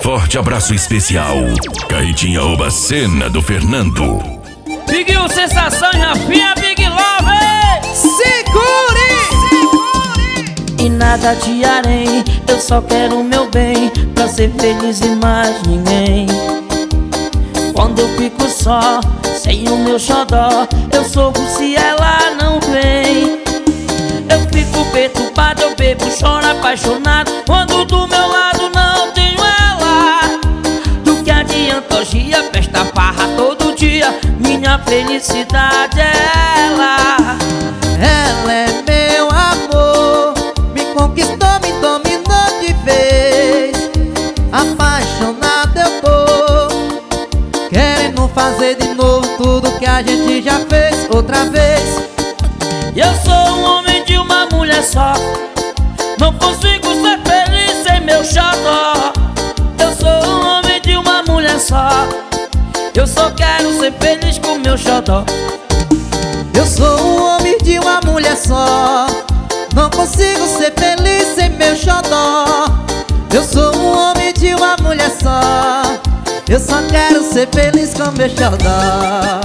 forte abraço especial. Carretinha Oba Cena do Fernando. Big U, sensação, Rafinha, Big Love. Segure! E nada te harei, eu só quero o meu bem, pra ser feliz e mais ninguém. Quando eu fico só, sem o meu xodó, eu sofro se ela não vem. Eu fico perturbado, eu bebo, choro apaixonado, quando do meu lado não tenho ela. Do que adianta hoje a festa, farra todo dia, minha felicidade é ela. Ela é meu amor, me conquistou, me dominou de vez. Apaixonado eu tô, querendo fazer de novo tudo que a gente já fez outra vez. Eu sou um homem de uma mulher só, não consigo ser feliz sem meu xodó. Eu sou um homem de uma mulher só, eu só quero ser feliz com meu xodó. Eu sou um homem de uma mulher só, não consigo ser feliz sem meu xodó. Eu sou um homem de uma mulher só, eu só quero ser feliz com meu xodó.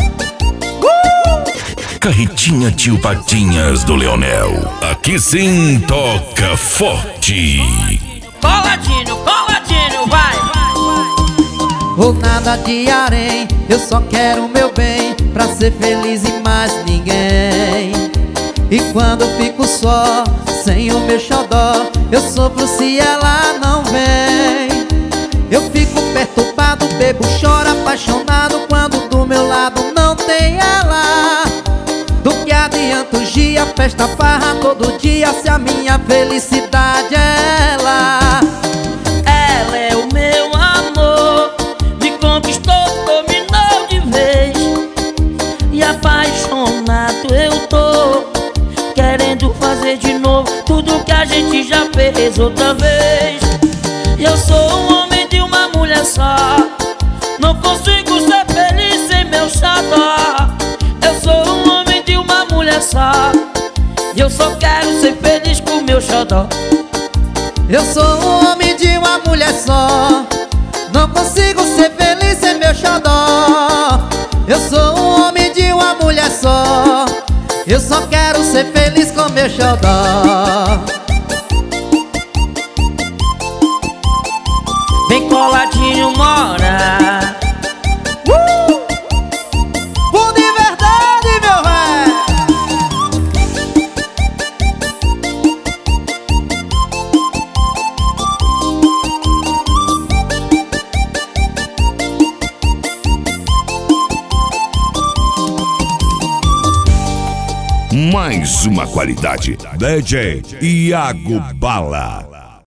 Carretinha Tio Patinhas do Leonel. Aqui sim toca forte. Coladinho, coladinho, vai. Ou nada de harém, eu só quero o meu bem, pra ser feliz e mais ninguém. E quando eu fico só, sem o meu xodó, eu sofro se ela não vem. Eu fico perturbado, bebo, choro apaixonado, quando do meu lado não tem ela. Do que adianta o dia, festa, farra todo dia, se a minha felicidade é ela. Ela é o meu amor, me conquistou, dominou de vez. E apaixonado eu tô, querendo fazer de novo tudo que a gente já fez outra vez. Eu sou um homem de uma mulher só, não consigo ser feliz sem meu xodó. Eu sou um homem de uma mulher só, e eu só quero ser feliz com meu xodó. Eu sou um homem de uma mulher só, não consigo ser feliz sem meu xodó. Eu sou um homem de uma mulher só, eu só quero ser feliz com meu xodó. Vem coladinho, mora. Bom de verdade, meu velho. Mais uma qualidade. DJ Iago Bala.